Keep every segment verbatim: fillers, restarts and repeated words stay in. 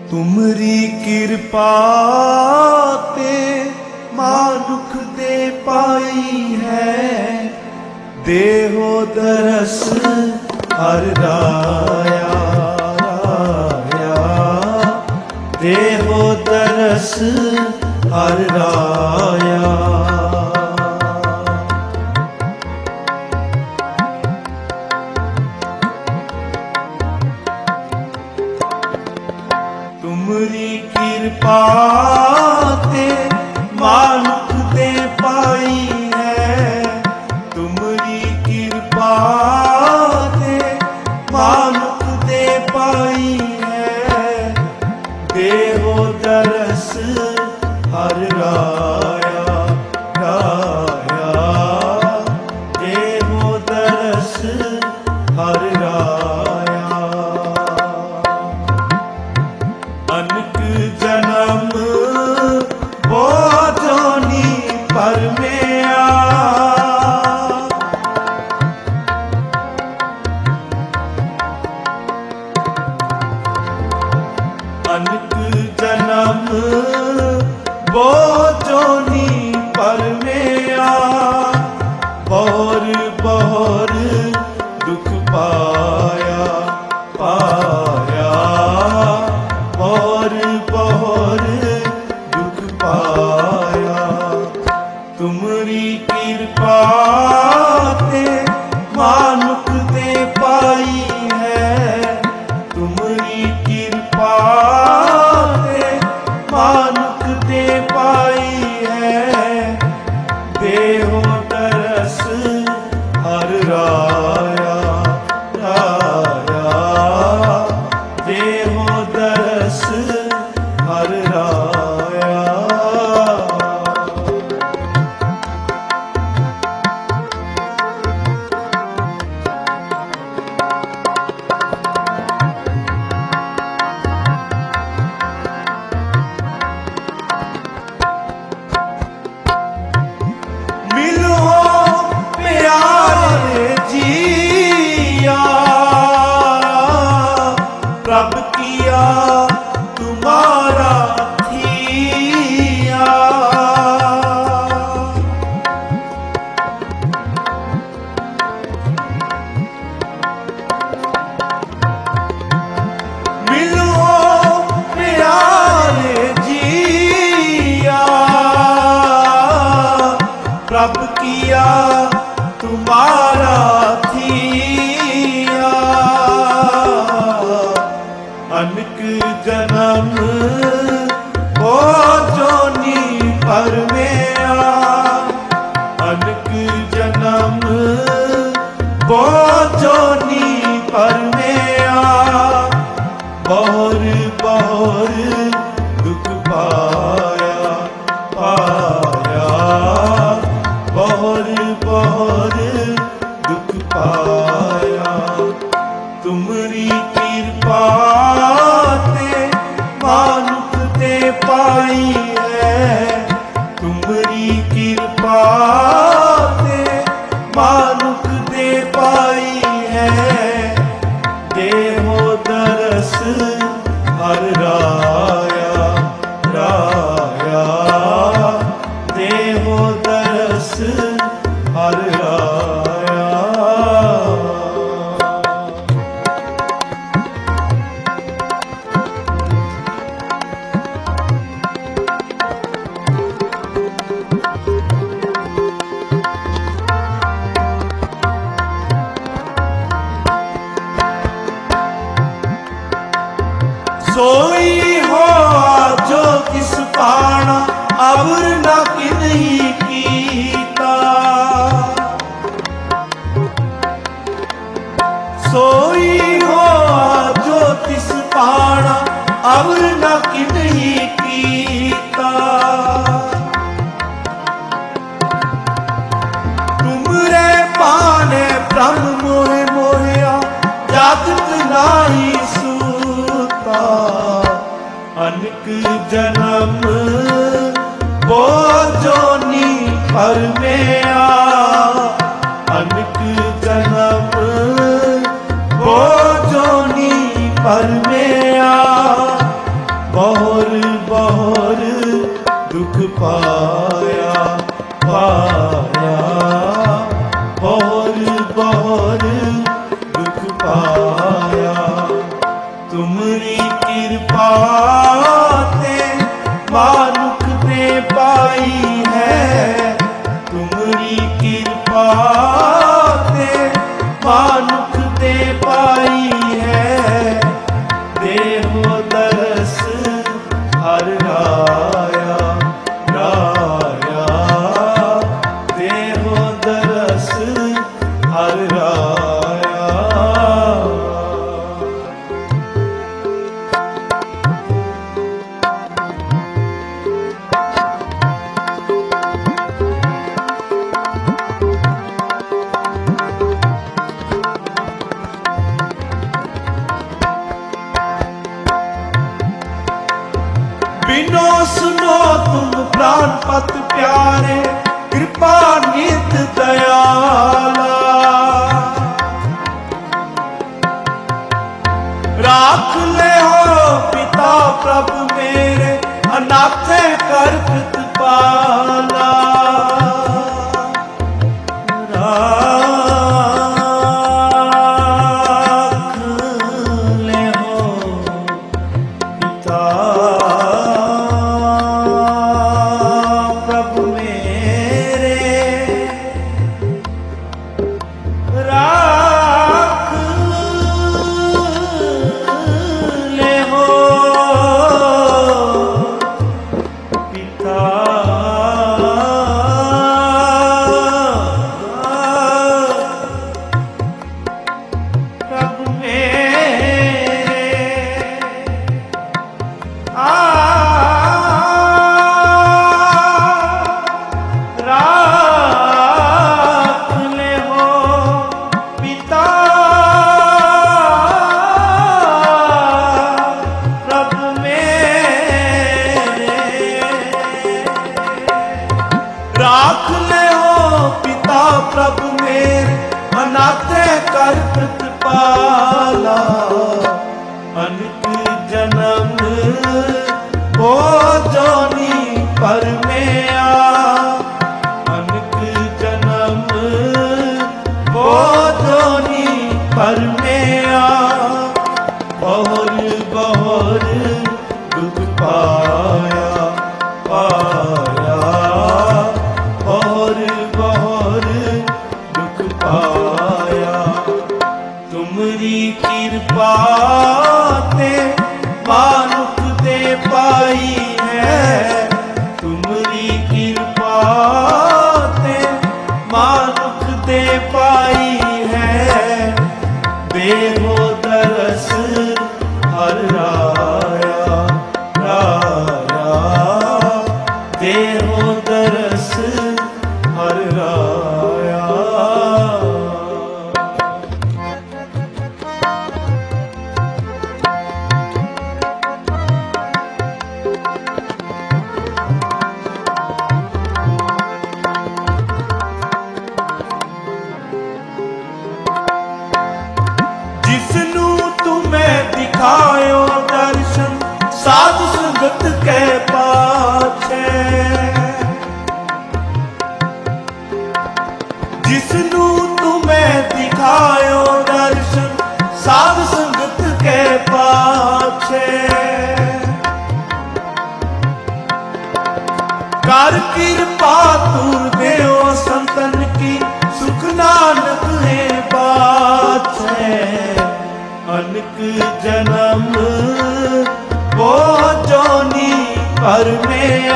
तुमरी कृपा ते मानुख दे पाई है, देहो दरस हर राया राया, देहो दरस हर राया। तुमरी कृपा ते मानुख दे पाई है, तुमरी कृपा ते मानुख दे पाई है, देहो दरस हर राया राया, देहो दरस हर राया। अनक जन्म बोझोनी परमेया, अनक जन्म बोझोनी परमेया, बहोर बहोर दुख पाया पाया, बहोर बहोर दुख पाया। तुमरी कृपा ते मानुख दे पाई है, तुमरी कृपा ते मानुख दे पाई है, देहो दरस हर राया राया, देहो दरस हर राया। मिलो प्यारे जिया, प्रभ किया तुम्हारा थिया, मिलो प्यारे जिया, प्रभ किया तुम्हारा थिया। अनक जन्म बोझोनी परमेया, अनक जन्म बोझोनी परमेया, बहोर बहोर दुख पाया पाया, बहोर बहोर दुख पाया। तुमरी कृपा ते मानुख दे पाई है, तुमरी कृपा ते मानुख दे पाई है, देहो दरस हर राया राया, देहो दरस हर राया। सोई हो जो किस पाना, अबर न किन्ही कीता, सोई हो जो तिस पाना, अबर न किन्ही कीता। तुमरे पाने ब्रह्म मोहे मोहिया, जागत नाही सूता, अनक जन्म बोझोनी परमेया, अनक जन्म बोझोनी परमेया, बहुर बहुर दुख पाया पाया, बहुर बहुर दुख पाया। तुमरी कृपा ते मानुख ने पाई है, तुमरी कृपा ते मानुख ने पाई है। देहो दरस हर राया राया, देहो दरस हर राया। बिनो सुनो तुम प्राणपत प्यारे, कृपा नित दयाला। राख ले हो पिता प्रभु मेरे, अनाथे कर प्रतिपाला। राख ले हो पिता राख ले हो पिता प्रभु मेरे, अनाथे कर प्रतिपाला। अनक जन्म को जोनी पर में आ, अनक जन्म को जोनी पर में आ। बहुर बहुर दुख पाया पाया, बहुर बहुर दुख पाया। तुमरी कृपा ते मानुख दे पाई है, तुमरी कृपा ते मानुख दे पाई है। देहो दरस हर राया राया, देहो दरस हर राया। जिसनू तुम्हें दिखायो दर्शन, साधु संगत के पाछे। जिसनू तुम्हें दिखायो दर्शन, साधु संगत के पाछे। कर कृपा तुर देओ संतन की, सुख नानक है बाछे। अनक जन्म वो जोनी पर में आ,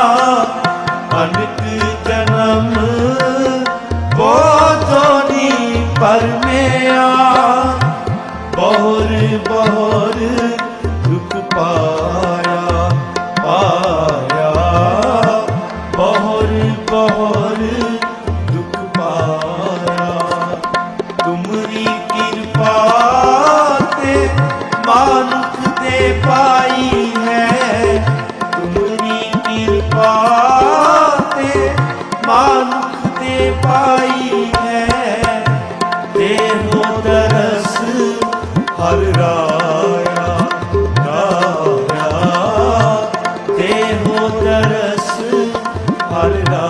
अनक जन्म वो जोनी पर में आ। बहुर बहुर दुख पाया पाया, बहुर बहुर दुख पाया। तुमरी कृपा ते मानुख दे पाई है, तुमरी कृपा ते मानुख दे पाई है। देहो दरस हर राया राया, ਰਸ ਹਰ